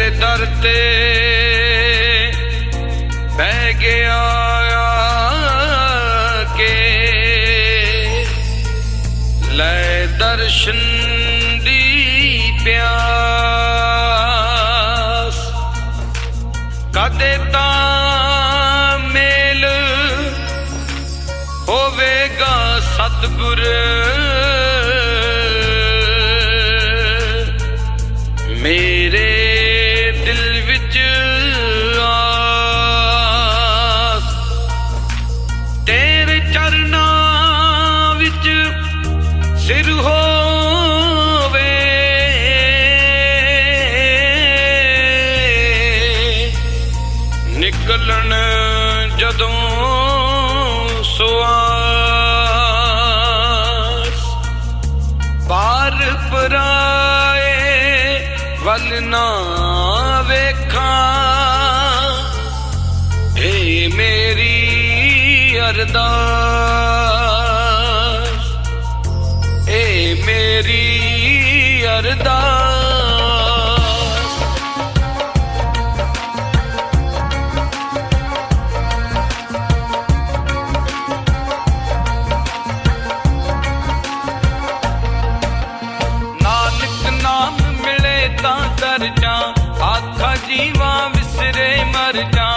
दर ते बह गया के ले दर्शन दी प्यास कदे तां मेल होवेगा सतगुर मेरे दिल विच आस तेरे चरनां विच सिर होवे निकलन जदों सुआस पार पराए वल ना वेखां ए मेरी अरदास ए मेरी अरदास नानक नाम मिले तां तर जा आखा जीवा विसरे मर जा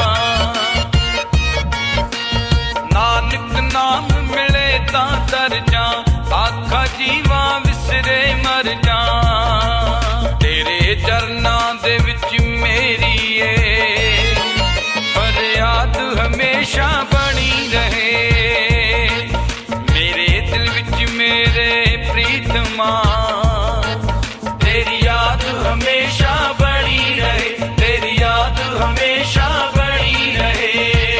नानक नाम मिले तां तर जा आखा जीवा विसरे मर जा तेरे चरनां दे विच मेरी फरियाद हमेशा बनी रहे मेरे दिल विच मेरे प्रीतमा तेरी याद हमेशा बनी रहे तेरी याद हमेशा बनी रहे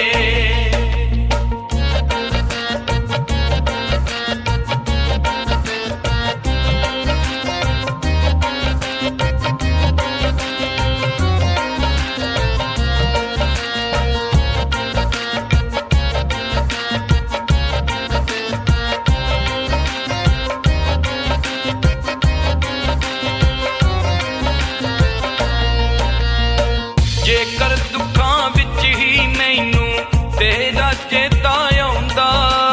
जेकर दुखां विच ही मैनू तेरा चेता आउंदा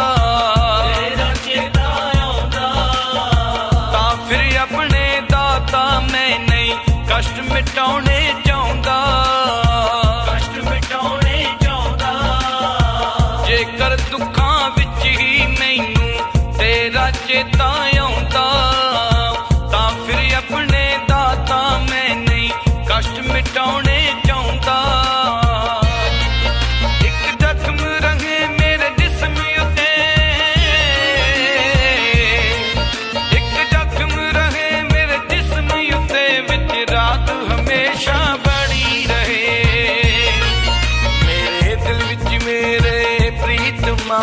तां फिर अपने दाता मैं नहीं कष्ट मिटाने चाहुंदा जेकर दुखां विच ही मैनू तेरा चेता आउंदा तां फिर अपने दाता मैं नहीं कष्ट मिटाने एक जख्म रहे मेरे जिस्म उते एक जख्म रहे मेरे जिस्म उते विच रात हमेशा बनी रहे मेरे दिल विच मेरे प्रीतमा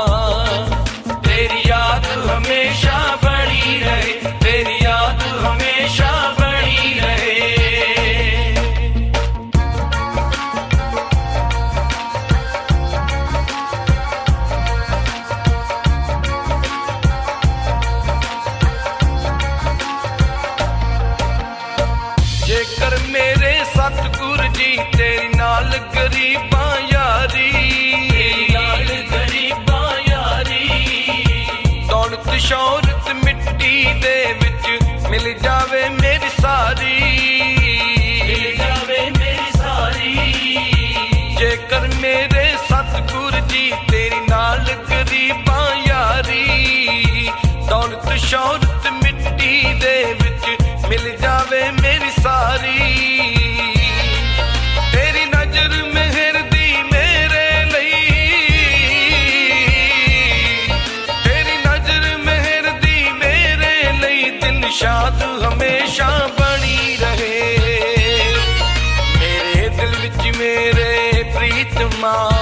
तेरी याद हमेशा बनी रहे तेरी याद हमेशा बनी रहे जेकर मेरे सतगुर जी तेरी नाल गरीबां यारी दौलत शौहरत मिट्टी दे विच मिल जावे मेरी सारी जेकर मेरे सतगुर जी तेरी नाल गरीबां यारी दौलत शौहरत मिट्टी दे विच मिल जावे मेरी सारी तेरी नजर मेहर दी मेरे लई तेरी नजर मेहर दी मेरे लई दिल शाद हमेशा बनी रहे मेरे दिल विच मेरे प्रीतमा